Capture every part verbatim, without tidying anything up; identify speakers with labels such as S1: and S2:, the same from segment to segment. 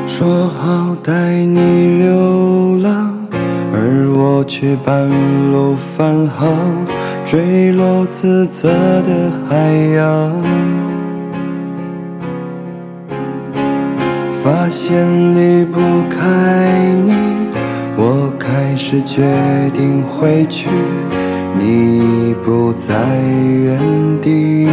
S1: 说好带你流浪，而我却半路返航，坠落自责的海洋。发现离不开你，我开始决定回去，你已不在原地。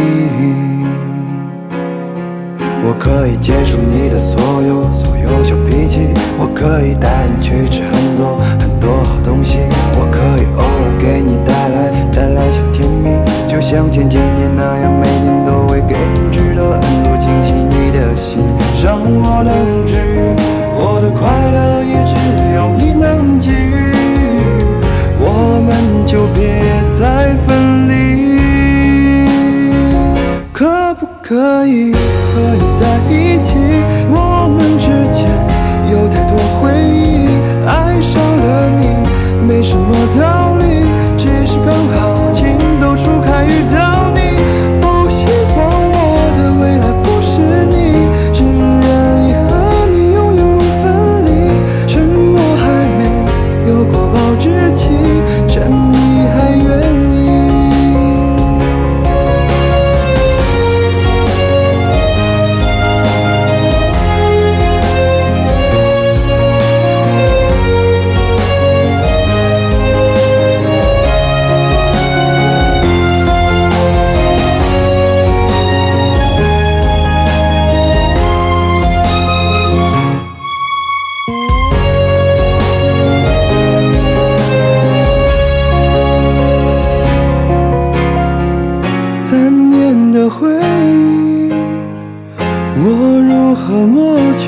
S1: 我可以接受你的所有所有小脾气，我可以带你去吃很多很多好东西，我可以偶尔给你带来带来些甜蜜，就像前几年那样，每年都会给你值得很多惊喜。你的心让我能治愈，我的快乐也只有你能给予，我们就别再分离。可不可以和你在一起？我们之间有太多回忆，爱上了你没什么道理，只是刚好情窦初开遇到你。不希望我的未来不是你，只愿意和你永远不分离。趁我还没有过保质期，趁你还愿意。三年的回忆，我如何抹去？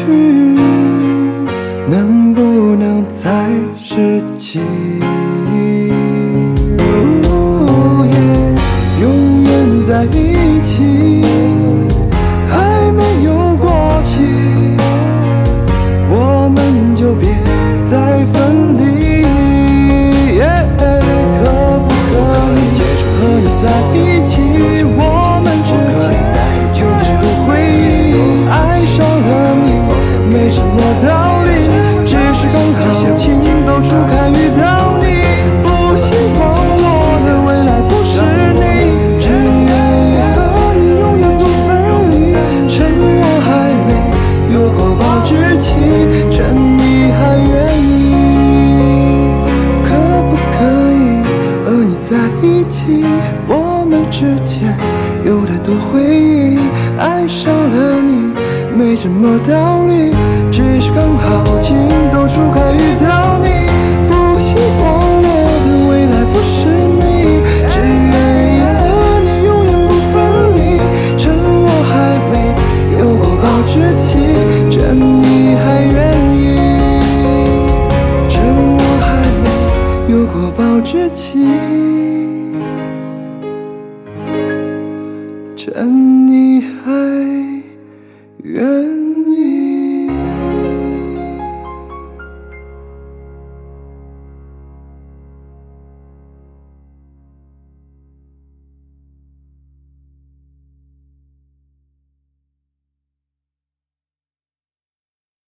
S1: 能不能再拾起？哦耶，永远在一起，还没有过期，我们就别再分离。耶，可不可以接受和你在一起？我们之间就只有回忆，爱上了你没什么道理，只是刚好情窦初开遇到你。不希望我的未来不是你，只愿意和你永远不分离。趁我还没有过保质期，趁你还愿意。可不可以和你在一起？我们之间有太多回忆，爱上了你没什么道理，只是刚好情窦初开遇到你。不希望我的未来不是你，只愿意和你永远不分离。趁我还没有过保质期，趁你还愿意，趁我还没有过保质期。